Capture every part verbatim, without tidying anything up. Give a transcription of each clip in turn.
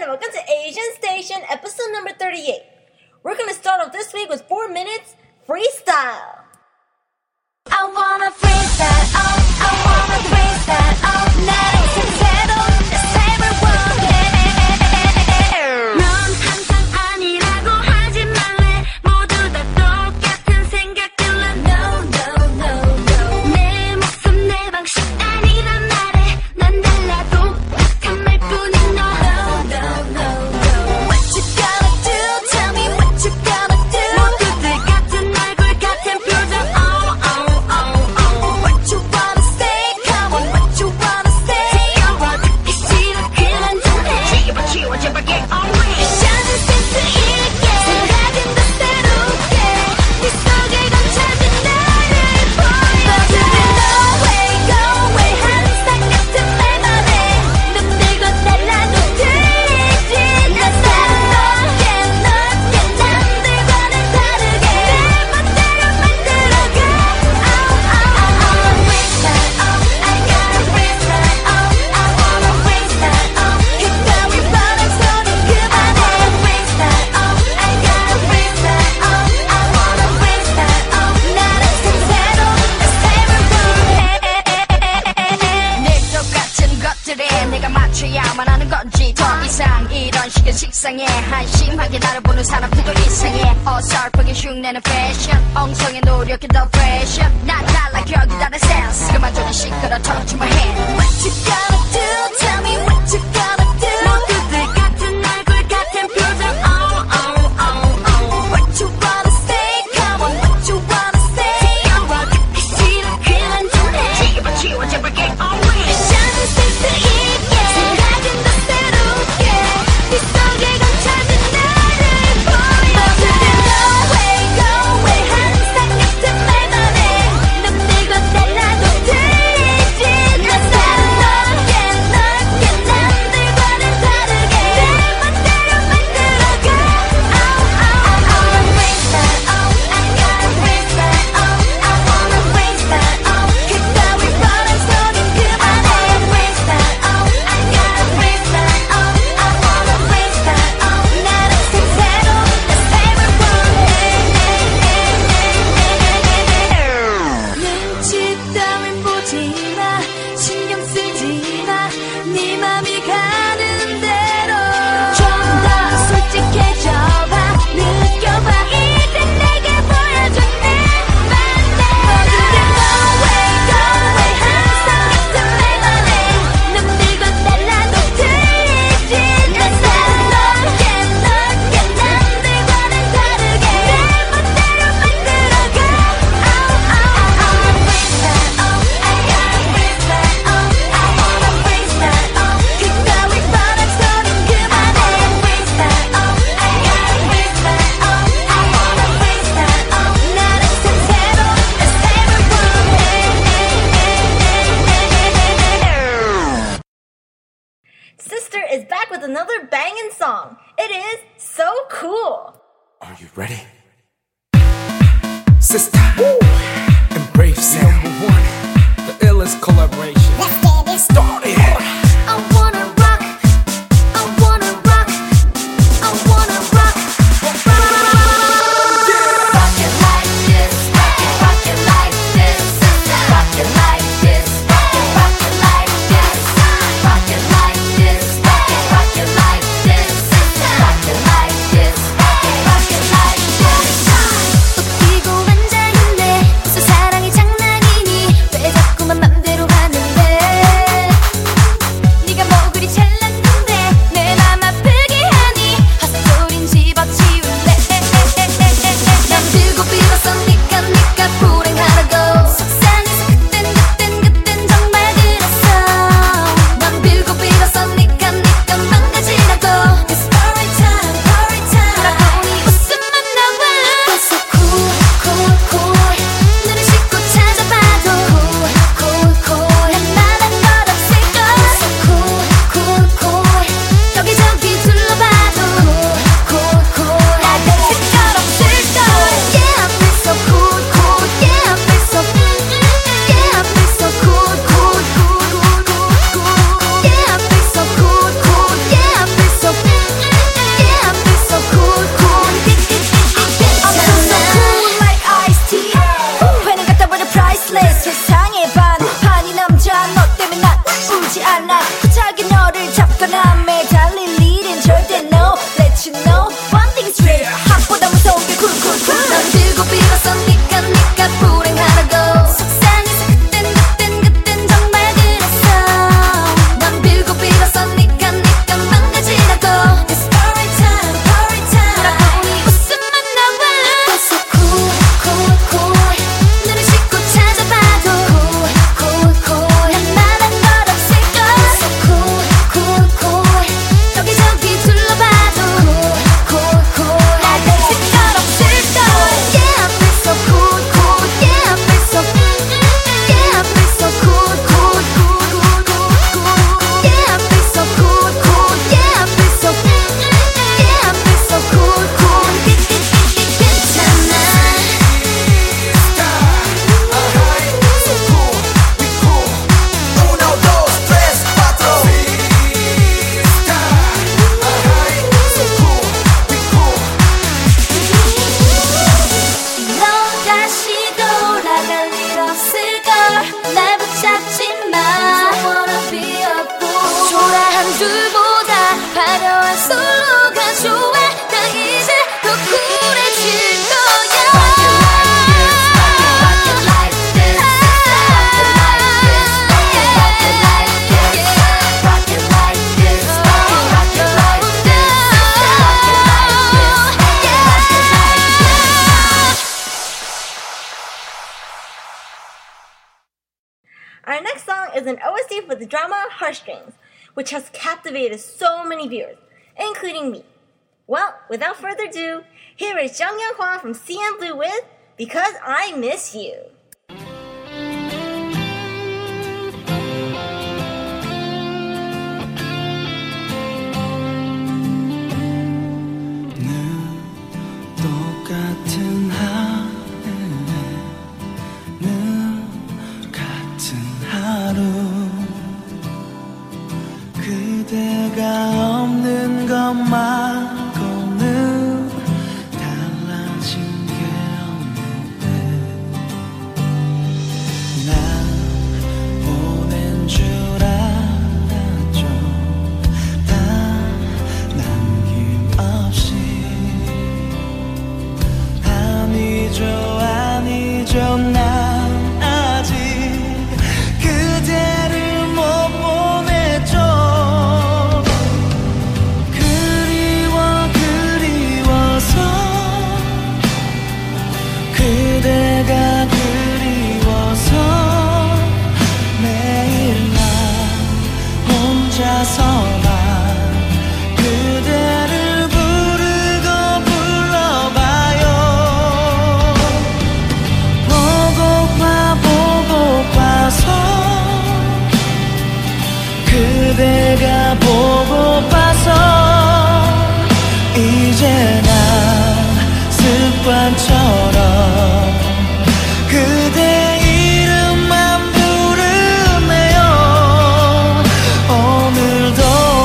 welcome to Asian Station, episode number thirty-eight. We're gonna start off this week with four minutes freestyle. I wanna freestyle, oh, I wanna freestyle, oh, 나를 새로 새로운 넌 항상 아니라고 하지 말래 모두 다 똑같은 생각들로 no, no, no, no 내 모습 내 방식 아니란 말에 난 달라 똑같은 말뿐인 너 no, no, no, no What you gonna do, tell me what you gonna do 모두들 같은 얼굴 같은 표정 oh, oh 식상해 한심하게 나를 보는 사람들도 이상해 어설프게 흉내는 패션 엉성해 노력해 더 패션 난 달라 격이 다른 센스 그만 좀 시끄러 touch my hand What you gonna do tell me what you gonna do 모두들 같은 얼굴 같은 표정 oh oh oh oh What you wanna say come on what you wanna say 지겨워 듣기 싫어 그만 좀 해 지겨워 지워 제발 get away 샤는 센스 있게 생각은 더 새롭게 네 속에 감춰진 나를 보여 너들은 go away go away 항상 같은 말만 해 남들과 달라도 틀리지 난 넓게 넓게 남들과는 다르게 내 멋대로 만들어가 oh oh oh freestyle oh I gotta freestyle oh I wanna freestyle oh 그따위 뻔한 소린 그만해 freestyle oh I gotta freestyle oh I wanna freestyle oh 나를 새로 눈치 따윈 보지 마 신경 쓰지 마네 맘이 가는 대로 좀 더 솔직해져봐 느껴봐 이제 내게 보여줘 내 맘대 모두들 go away go away 항상 같은 말만 해 남들과 달라도 틀리지 난 넓게 넓게 남들과는 다르게 내 멋대로 만들어가 oh oh oh freestyle oh I gotta freestyle oh I wanna freestyle oh 그따위 뻔한 소린 그만해 freestyle oh I gotta freestyle oh I wanna freestyle oh 나를 새로 새로운 Sister is back with another banging song. It is So Cool. Are you ready? Sister and Brave Sound. Number one, the illest collaboration. Let's get it started. I wanna rock I wanna rock I wanna rock Rock it like this Rock it, rock it like this Rock it like this Rock it, rock it like this Rock it like this Rock it, rock it like this Rock it like this Rock it, rock it like this 웃기고 앉아있네 무슨 사랑이 장난이니 왜 자꾸만 맘대로 하는데 is an O S T for the drama Heartstrings, which has captivated so many viewers, including me. Well, without further ado, here is Jung Young Hwa from C N Blue with Because I Miss You. 똑같은 하늘에 늘 같은 하루 그대가 없는 것 말고는 달라진 게 없는데 난 보낸 줄 알았죠 다 남김없이 아니죠 아니죠 난 아직 그대를 못 보냈죠 그리워 그리워서 그대가 그리워서 매일 난 혼자서만 그대를 부르고 불러봐요 그대가 보고파서 이제 난 습관처럼 그대 이름만 부르네요 오늘도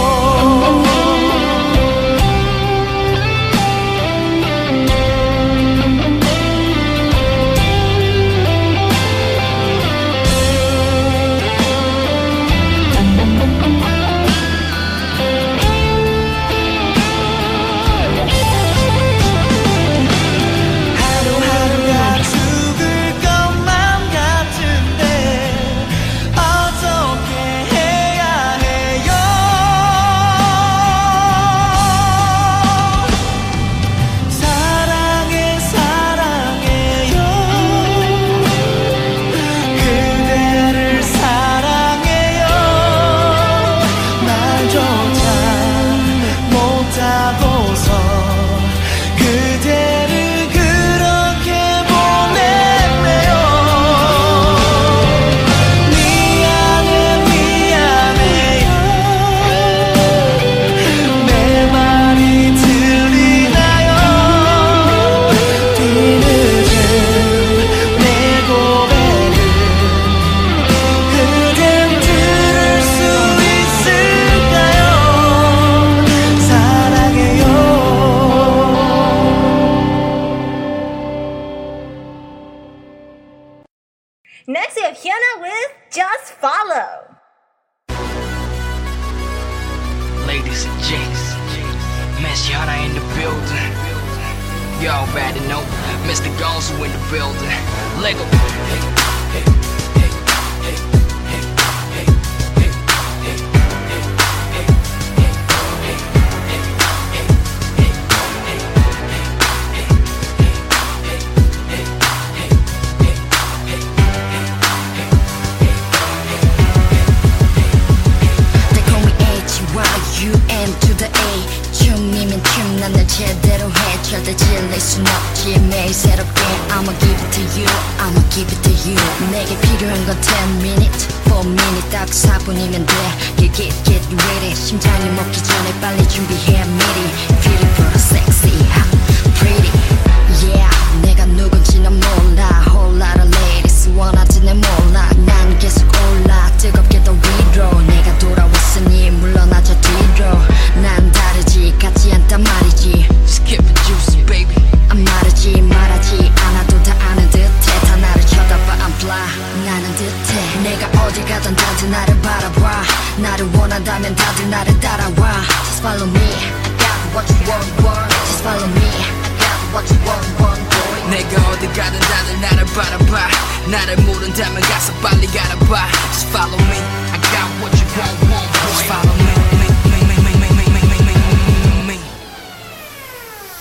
Next we have Hyuna with Just Follow. Ladies and gents, Miss Hyuna in the building. Y'all better know Mister Gonzo in the building. Lego. 제대로 해 절대 질릴 순 없지 매일 새롭게 I'ma give it to you I'ma give it to you 내게 필요한 건 ten minutes four minutes 딱 사 분이면 돼 Get get get ready 심장이 멎기 전에 빨리 준비해 미리 Beautiful sexy hot pretty Yeah 내가 누군지는 몰라 Whole lot of ladies 원하지는 몰라 난 계속 올라 뜨겁게 더 위로 내가 돌아왔으니 물러나 저 뒤로 난 다르지 같지 않단 말이지 Skip the juicy baby 안 마르지 말하지 않아도 다 아는 듯해 다 나를 쳐다봐 I'm fly 나는 듯해 내가 어디 가든 다들 나를 바라봐 나를 원한다면 다들 나를 따라와 Just follow me I got what you want want Just follow me I got what you want want boy 내가 어디 가든 다들 나를 바라봐 나를 모른다면 가서 빨리 가라봐 Just follow me I got what you want want boy Just follow me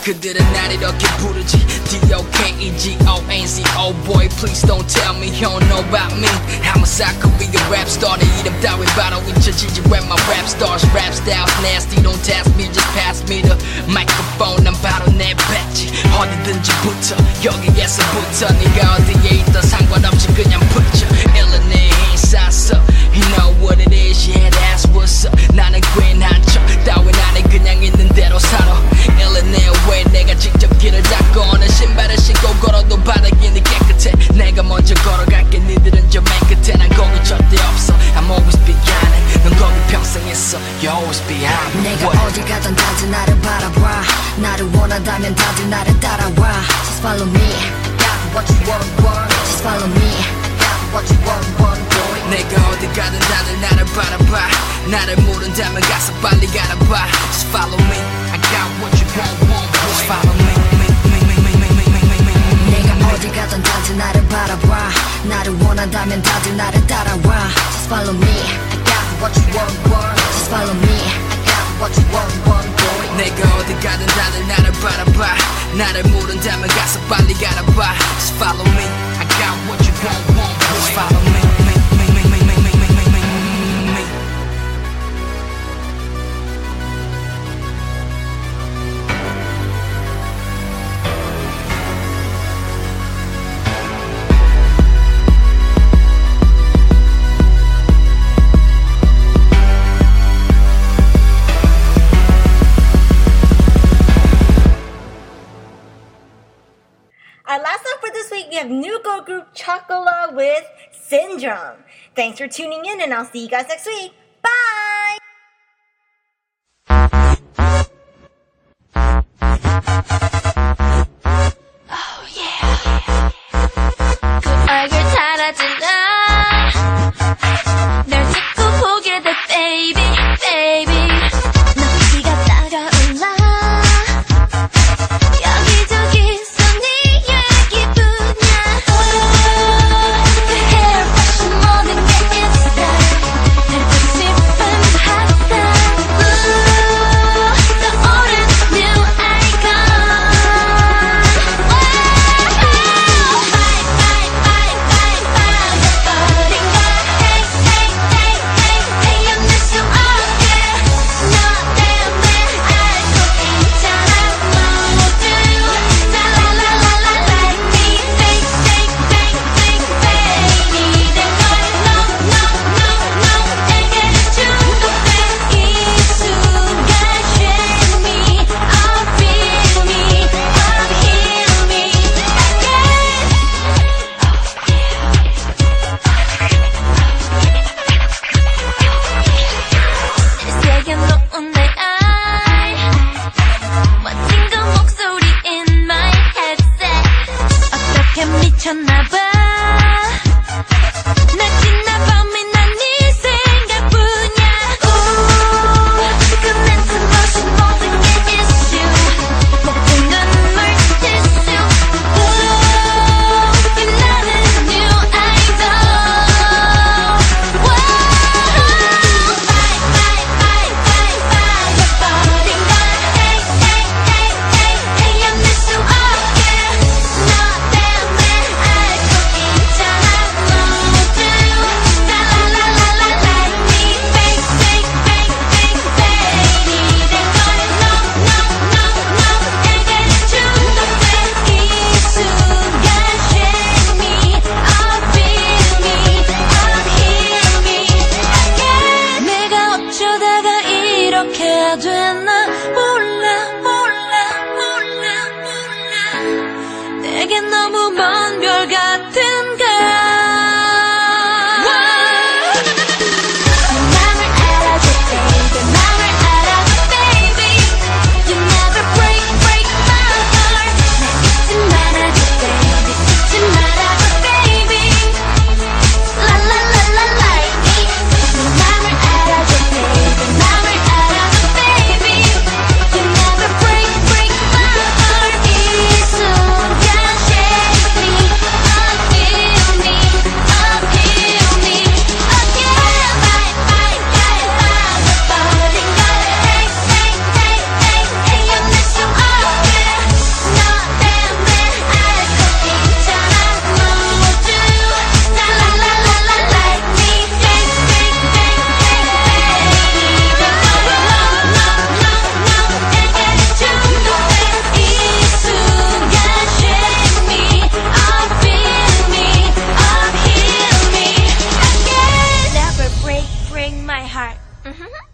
그들은 날 이렇게 부르지 D-O-K-E-G-O-N-C Oh boy please don't tell me you don't know about me I'm a psycho be a rap star 내 이름 따위 바로 잊혀지지 when my rap stars rap styles nasty don't test me just pass me the microphone 난 바로 내 배지 어디든지 붙어 여기에서부터 네가 어디에 있던 상관없이 그냥 붙여 일은 내 인사서 You know what it is yeah that's what's up 나는 괜한 척 따윈 안에 그냥 있는 대로 살아 일은 내 왜 내가 직접 길을 닦고 어느 신발을 신고 걸어도 바닥이 깨끗해 내가 먼저 걸어갈게 니들은 저 맨 끝에 난 거기 절대 없어 I'm always behind 넌 거기 평생 있어 You're always behind 내가 What? 어디 가든 다들 나를 바라봐 나를 원한다면 다들 나를 따라와 Just follow me I got what you want, want Just follow me I got what you want, want boy 내가 어디 가든 다들 나를 바라봐 나를 모른다면 가서 빨리 가라봐 Just follow me I got what you want, want boy Just follow me 내가 어디 가든 다들 나를 바라봐 나를 원한다면 다들 나를 따라와 Just follow me I got what you want, want Just follow me I got what you want, want boy 내가 어디 가든 다들 나를 바라봐 나를 모른다면 가서 빨리 가라봐 Just follow me I got what you want, want boy Just follow me Our last song for this week, we have new girl group Chocola with Syndrome. Thanks for tuning in, and I'll see you guys next week. Bye! Oh yeah. 그 얼굴 사라진 나 널 자꾸 보게 돼 baby baby 너 피가 따라올라 여기저기 ring my heart. Mm-hmm.